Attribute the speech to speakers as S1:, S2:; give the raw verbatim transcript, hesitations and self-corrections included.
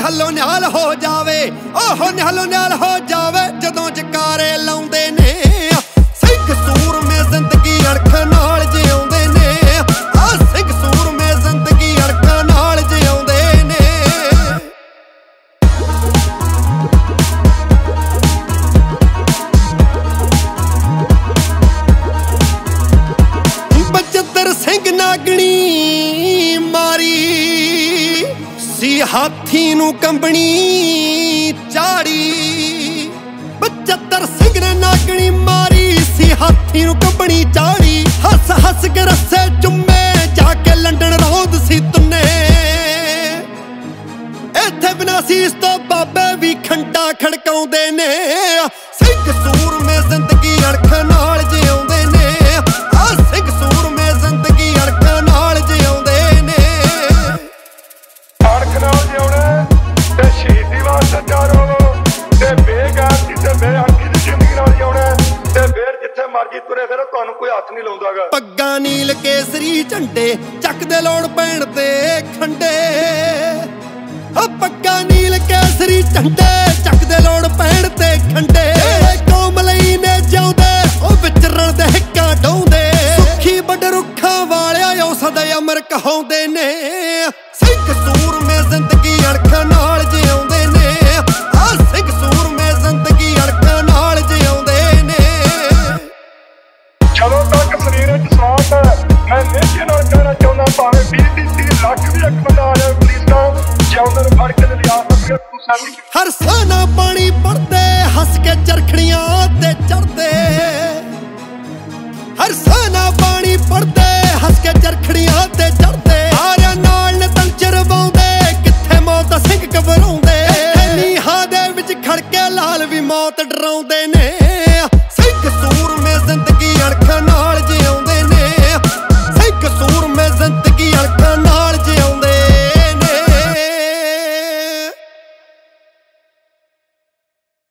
S1: ਨਿਹਾਲੋ ਨਿਹਾਲ ਹੋ ਜਾਵੇ, ਉਹ ਨਿਹਾਲੋ ਨਿਹਾਲ ਹੋ ਜਾਵੇ ਜਦੋਂ ਜਕਾਰੇ ਲਾਉਂਦੇ ਨੇ। ਸਿੰਘ ਸੂਰਮੇ ਜ਼ਿੰਦਗੀ ਅਣਖ ਨਾਲ ਜਿਉਂਦੇ ਨੇ, ਆ ਸਿੰਘ ਸੂਰਮੇ ਜ਼ਿੰਦਗੀ ਅਣਖ ਨਾਲ ਜਿਉਂਦੇ ਨੇ। ਬਚਿੱਤਰ ਸਿੰਘ ਨਾਗਣੀ ਮਾਰੀ ਸੀ ਹਾਥੀ ਨੂੰ ਕੰਬਣੀ ਝਾੜੀ। ਬਚਿੱਤਰ ਸਿੰਘ ਨੇ ਨਾਗਣੀ ਮਾਰੀ ਸੀ ਹਾਥੀ ਨੂੰ ਕੰਬਣੀ ਝਾੜੀ। ਹੱਸ ਹੱਸ ਕੇ ਰੱਸੇ ਚੁੰਮੇ ਜਾ ਕੇ ਲੰਡਨ ਰੋਂਦ ਸੀ ਤੁੰਨੇ। ਇੱਥੇ ਬਿਨਾਂ ਸੀਸ ਤੋਂ ਬਾਬੇ ਵੀ ਖੰਡਾ ਖੜਕਾਉਂਦੇ ਨੇ। ਸਿੰਘ ਸੂਰਮੇ ਜ਼ਿੰਦਗੀ ਅਣਖ ਨਾਲ ਜਿਉਂਦੇ ਨੇ, ਆ ਸਿੰਘ ਸੂਰਮੇ ਜ਼ਿੰਦਗੀ ਅਣਖ ਨਾਲ ਜਿਉਂਦੇ ਨੇ।
S2: ਅਣਖ ਨਾਲ ਜਿਉਣਾ ਤੇ ਸ਼ਹੀਦੀ ਵਾਸਤੇ ਤਿਆਰ ਹੋਵੋ ਤੇ ਬੇਗੈਰਤੀ ਤੇ ਬੇਅਣਖੀ ਦੀ ਜ਼ਿੰਦਗੀ ਨਾਲ ਜਿਉਣਾ ਤੇ ਫੇਰ ਜਿੱਥੇ ਮਰਜ਼ੀ ਤੁਰੇ ਫਿਰੋ, ਤੁਹਾਨੂੰ ਕੋਈ ਹੱਥ ਨਹੀਂ ਲਾਉਂਦਾਗਾ।
S1: ਪੱਗਾਂ ਨੀਲ ਕੇਸਰੀ ਝੰਡੇ ਚੱਕਦੇ ਲੋੜ ਪੈਣ ਤੇ ਖੰਡੇ। ਆ ਪੱਗਾਂ ਨੀਲ ਕੇਸਰੀ ਝੰਡੇ ਚੱਕਦੇ ਲੋੜ ਪੈਣ ਤੇ ਖੰਡੇ। ਕੌਮ ਲਈ ਨੇ ਜਿਉਂਦੇ ਉਹ ਵਿਚਰਨ ਦੇ ਹਿੱਕਾਂ ਡਾਉਂਦੇ। ਸੁੱਖੀ ਵੱਡ ਰੁੱਖਾਂ ਵਾਲਿਆ ਉਹ ਸਦਾ ਅਮਰ ਕਹਾਉਂਦੇ ਨੇ। ਸਿੰਘ ਸੂਰਮੇ ਜ਼ਿੰਦਗੀ ਅਣਖ ਨਾਲ ਜਿਉਂਦੇ ਨੇ, ਆ ਸਿੰਘ ਸੂਰਮੇ ਜ਼ਿੰਦਗੀ ਅਣਖ ਨਾਲ ਜਿਉਂਦੇ ਨੇ।
S2: ਜਦੋਂ ਤੱਕ ਸਰੀਰ ਵਿੱਚ ਸਾਹ ਹੈ, ਮੈਂ ਨੇਜੇ ਨਾਲ ਕਹਿਣਾ ਚਾਹੁੰਦਾ, ਭਾਵੇਂ ਵੀਹ ਵੀਹ ਤੀਹ ਲੱਖ ਵੀ ਇੱਕ ਬੰਦਾ ਆ ਜਾਵੇ ਪੁਲਿਸ ਦਾ, ਜਿਉਂਦੇ ਨੂੰ ਫੜ ਕੇ ਲਿਆ ਸਕਦੇ ਤੂੰ ਸਾਡੀ।
S1: ਹਰ ਸਾਨਾ ਪਾਣੀ ਪੜਦੇ ਹੱਸ ਕੇ ਚਰਖੜੀਆਂ ਤੇ ਚੜਦੇ। ਹਰ